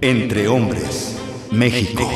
Entre Hombres, México.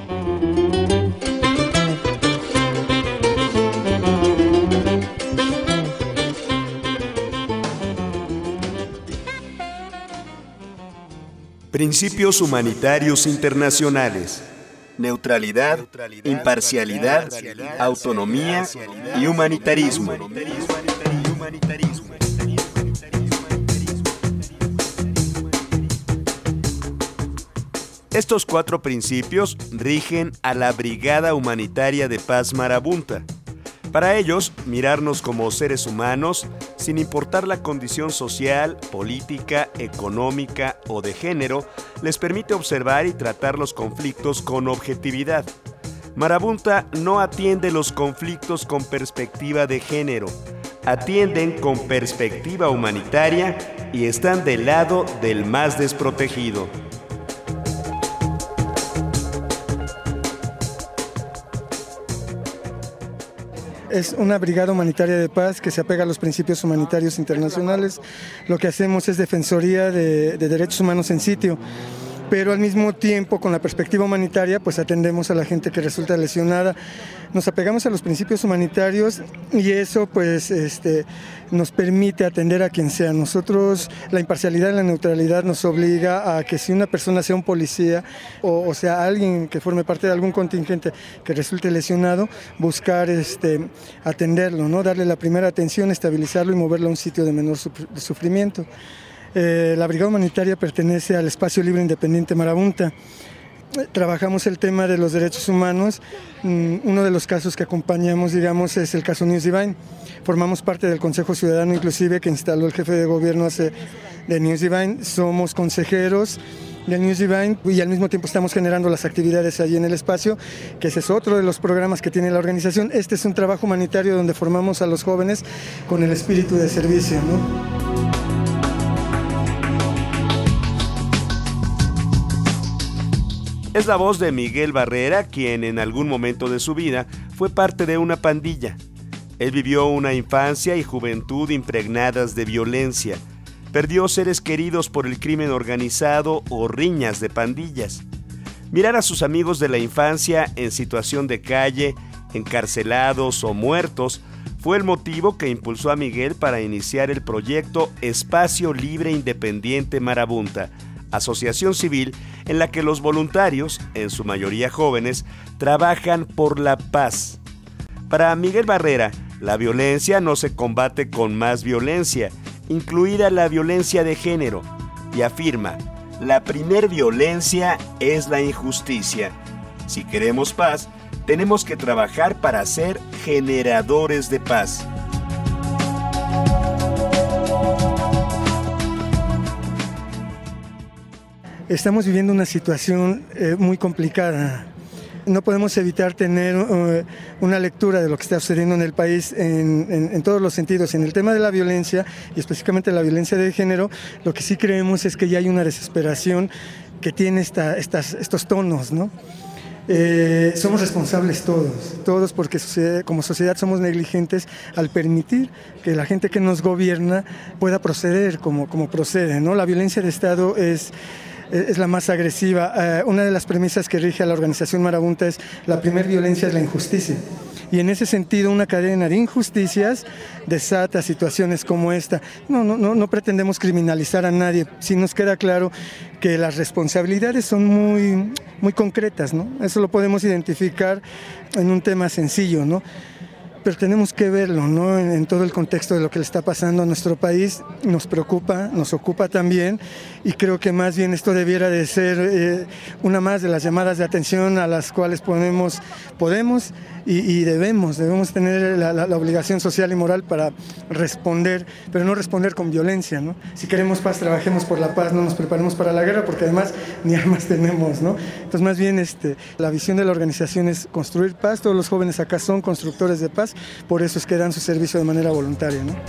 Principios humanitarios internacionales: neutralidad, imparcialidad, autonomía y humanitarismo. Estos 4 principios rigen a la Brigada Humanitaria de Paz Marabunta. Para ellos, mirarnos como seres humanos, sin importar la condición social, política, económica o de género, les permite observar y tratar los conflictos con objetividad. Marabunta no atiende los conflictos con perspectiva de género, atienden con perspectiva humanitaria y están del lado del más desprotegido. Es una brigada humanitaria de paz que se apega a los principios humanitarios internacionales. Lo que hacemos es defensoría de derechos humanos en sitio, pero al mismo tiempo, con la perspectiva humanitaria, pues atendemos a la gente que resulta lesionada. Nos apegamos a los principios humanitarios y eso pues nos permite atender a quien sea. Nosotros, la imparcialidad y la neutralidad nos obliga a que si una persona sea un policía o sea alguien que forme parte de algún contingente que resulte lesionado, buscar atenderlo, ¿no? Darle la primera atención, estabilizarlo y moverlo a un sitio de menor sufrimiento. La Brigada Humanitaria pertenece al Espacio Libre Independiente Marabunta. Trabajamos el tema de los derechos humanos. Uno de los casos que acompañamos, es el caso News Divine. Formamos parte del Consejo Ciudadano inclusive que instaló el jefe de gobierno de News Divine. Somos consejeros de News Divine y al mismo tiempo estamos generando las actividades allí en el espacio, que ese es otro de los programas que tiene la organización. Este es un trabajo humanitario donde formamos a los jóvenes con el espíritu de servicio, ¿no? Es la voz de Miguel Barrera, quien en algún momento de su vida fue parte de una pandilla. Él vivió una infancia y juventud impregnadas de violencia. Perdió seres queridos por el crimen organizado o riñas de pandillas. Mirar a sus amigos de la infancia en situación de calle, encarcelados o muertos, fue el motivo que impulsó a Miguel para iniciar el proyecto Espacio Libre Independiente Marabunta, asociación civil en la que los voluntarios, en su mayoría jóvenes, trabajan por la paz. Para Miguel Barrera, la violencia no se combate con más violencia, incluida la violencia de género, y afirma: la primer violencia es la injusticia. Si queremos paz, tenemos que trabajar para ser generadores de paz. Estamos viviendo una situación muy complicada. No podemos evitar tener una lectura de lo que está sucediendo en el país en todos los sentidos. En el tema de la violencia, y específicamente la violencia de género, lo que sí creemos es que ya hay una desesperación que tiene estos tonos, ¿no? Somos responsables todos porque como sociedad somos negligentes al permitir que la gente que nos gobierna pueda proceder como procede, ¿no? La violencia de Estado es la más agresiva. Una de las premisas que rige a la organización Marabunta es: la primera violencia es la injusticia. Y en ese sentido, una cadena de injusticias desata situaciones como esta. No pretendemos criminalizar a nadie. Sí nos queda claro que las responsabilidades son muy concretas, ¿no? Eso lo podemos identificar en un tema sencillo, ¿no? Pero tenemos que verlo, ¿no? En todo el contexto de lo que le está pasando a nuestro país. Nos preocupa, nos ocupa también, y creo que más bien esto debiera de ser una más de las llamadas de atención a las cuales podemos y debemos tener la obligación social y moral para responder, pero no responder con violencia, ¿no? Si queremos paz, trabajemos por la paz, no nos preparemos para la guerra, porque además ni armas tenemos, ¿no? Entonces, más bien la visión de la organización es construir paz. Todos los jóvenes acá son constructores de paz, por eso es que dan su servicio de manera voluntaria, ¿no?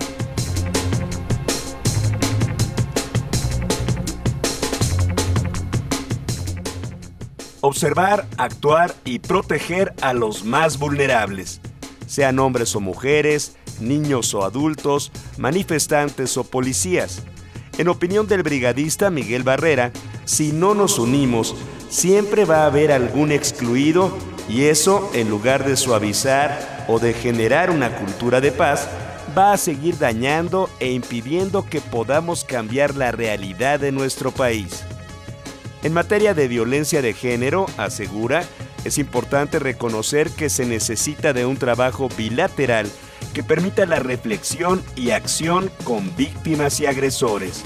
Observar, actuar y proteger a los más vulnerables, sean hombres o mujeres, niños o adultos, manifestantes o policías. En opinión del brigadista Miguel Barrera, si no nos unimos, siempre va a haber algún excluido y eso, en lugar de suavizar o de generar una cultura de paz, va a seguir dañando e impidiendo que podamos cambiar la realidad de nuestro país. En materia de violencia de género, asegura, es importante reconocer que se necesita de un trabajo bilateral que permita la reflexión y acción con víctimas y agresores.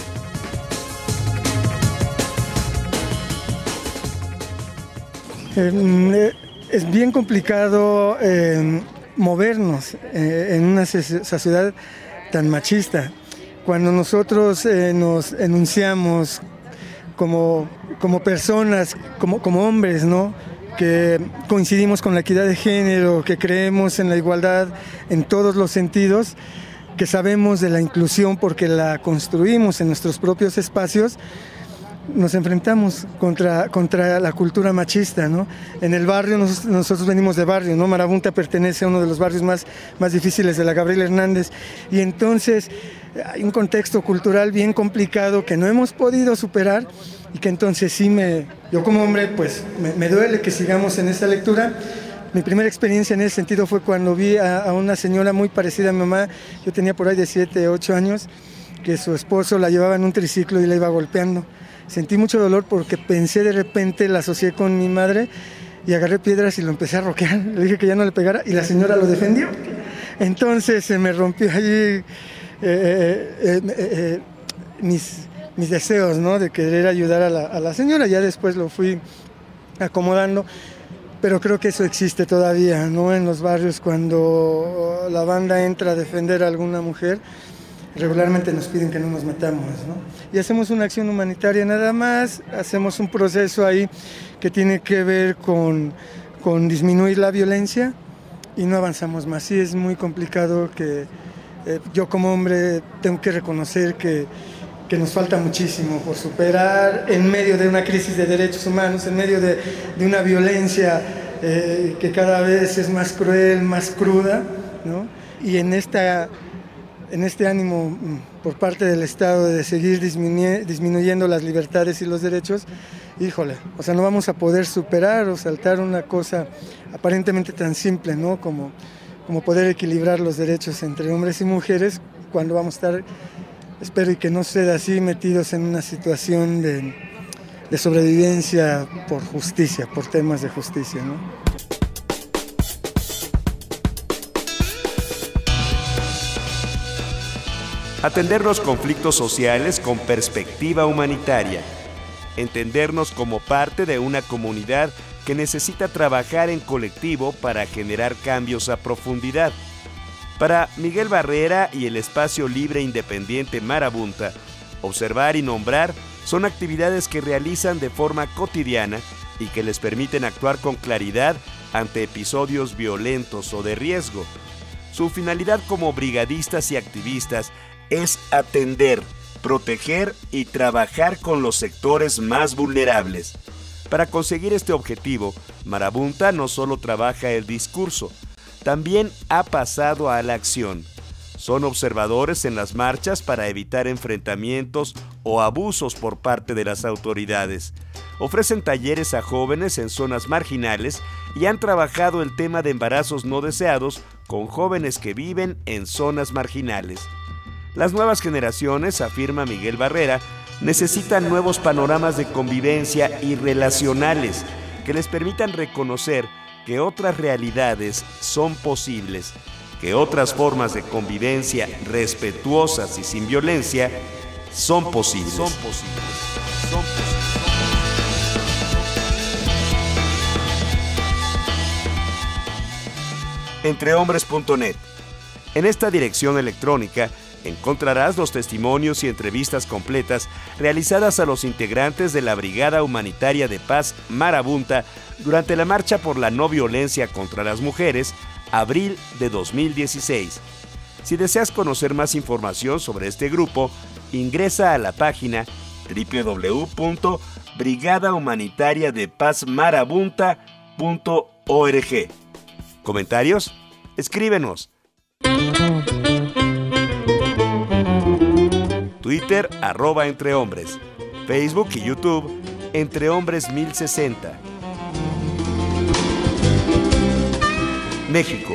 Es bien complicado movernos en una sociedad tan machista. Cuando nosotros nos enunciamos como personas, como hombres, ¿no?, que coincidimos con la equidad de género, que creemos en la igualdad en todos los sentidos, que sabemos de la inclusión porque la construimos en nuestros propios espacios, nos enfrentamos contra la cultura machista, ¿no? En el barrio, nosotros venimos de barrio, ¿no? Marabunta pertenece a uno de los barrios más difíciles de la Gabriel Hernández, y entonces hay un contexto cultural bien complicado que no hemos podido superar y que entonces yo como hombre pues me duele que sigamos en esa lectura. Mi primera experiencia en ese sentido fue cuando vi a una señora muy parecida a mi mamá. Yo tenía por ahí de 7, 8 años, que su esposo la llevaba en un triciclo y la iba golpeando. Sentí mucho dolor porque pensé, de repente la asocié con mi madre y agarré piedras y lo empecé a roquear. Le dije que ya no le pegara y la señora lo defendió. Entonces se me rompió allí mis deseos, ¿no?, de querer ayudar a la señora. Ya después lo fui acomodando, pero creo que eso existe todavía, ¿no? En los barrios, cuando la banda entra a defender a alguna mujer, regularmente nos piden que no nos metamos, ¿no? Y hacemos una acción humanitaria nada más, hacemos un proceso ahí que tiene que ver con disminuir la violencia y no avanzamos más. Sí, es muy complicado que yo como hombre tengo que reconocer que nos falta muchísimo por superar en medio de una crisis de derechos humanos, en medio de una violencia que cada vez es más cruel, más cruda, ¿no? Y en este ánimo por parte del Estado de seguir disminuyendo las libertades y los derechos, híjole, o sea, no vamos a poder superar o saltar una cosa aparentemente tan simple, ¿no?, como poder equilibrar los derechos entre hombres y mujeres, cuando vamos a estar, espero y que no sea así, metidos en una situación de sobrevivencia por justicia, por temas de justicia, ¿no? Atender los conflictos sociales con perspectiva humanitaria. Entendernos como parte de una comunidad que necesita trabajar en colectivo para generar cambios a profundidad. Para Miguel Barrera y el espacio libre independiente Marabunta, observar y nombrar son actividades que realizan de forma cotidiana y que les permiten actuar con claridad ante episodios violentos o de riesgo. Su finalidad como brigadistas y activistas es atender, proteger y trabajar con los sectores más vulnerables. Para conseguir este objetivo, Marabunta no solo trabaja el discurso, también ha pasado a la acción. Son observadores en las marchas para evitar enfrentamientos o abusos por parte de las autoridades. Ofrecen talleres a jóvenes en zonas marginales y han trabajado el tema de embarazos no deseados con jóvenes que viven en zonas marginales. Las nuevas generaciones, afirma Miguel Barrera, necesitan nuevos panoramas de convivencia y relacionales que les permitan reconocer que otras realidades son posibles, que otras formas de convivencia respetuosas y sin violencia son posibles. Entrehombres.net. En esta dirección electrónica encontrarás los testimonios y entrevistas completas realizadas a los integrantes de la Brigada Humanitaria de Paz Marabunta durante la Marcha por la No Violencia contra las Mujeres, abril de 2016. Si deseas conocer más información sobre este grupo, ingresa a la página www.brigadahumanitariadepazmarabunta.org. ¿Comentarios? Escríbenos. Twitter @entrehombres, Facebook y YouTube, Entre Hombres 1060. México,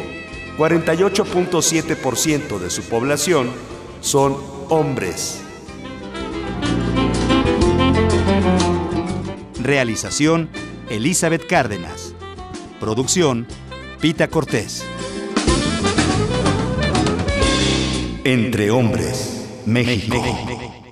48.7% de su población son hombres. Realización, Elizabeth Cárdenas. Producción, Pita Cortés. Entre Hombres, México.